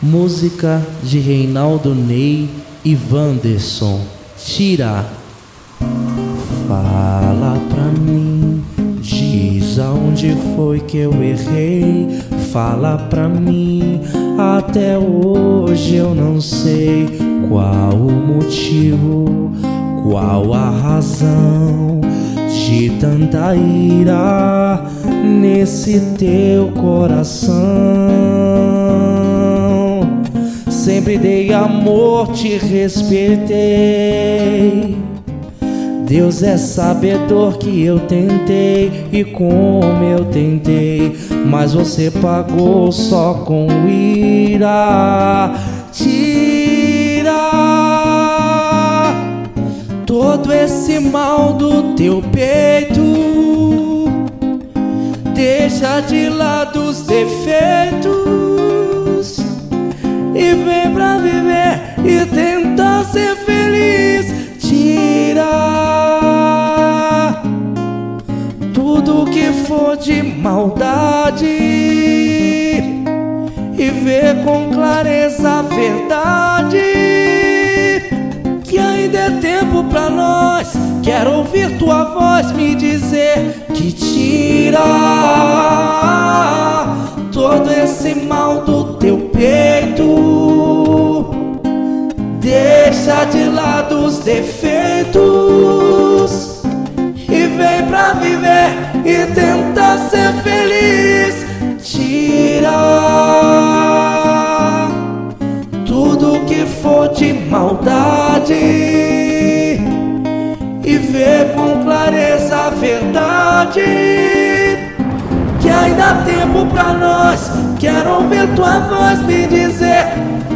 Música de Reinaldo Ney e Wanderson. Tira. Fala pra mim, diz aonde foi que eu errei. Fala pra mim, até hoje eu não sei qual o motivo, qual a razão de tanta ira nesse teu coração. Sempre dei amor, te respeitei. Deus é sabedor que eu tentei e como eu tentei, mas você pagou só com ira. Tira todo esse mal do teu peito, deixa de lado os defeitos e vem pra viver e tentar ser feliz. Tira tudo que for de maldade e vê com clareza a verdade, que ainda é tempo pra nós. Quero ouvir tua voz me dizer que tira todo esse mal do teu peito, deixa de lado os defeitos e vem pra viver e tentar ser feliz. Tira tudo que for de maldade e vê com clareza a verdade, que ainda há tempo pra nós. Quero ouvir tua voz me dizer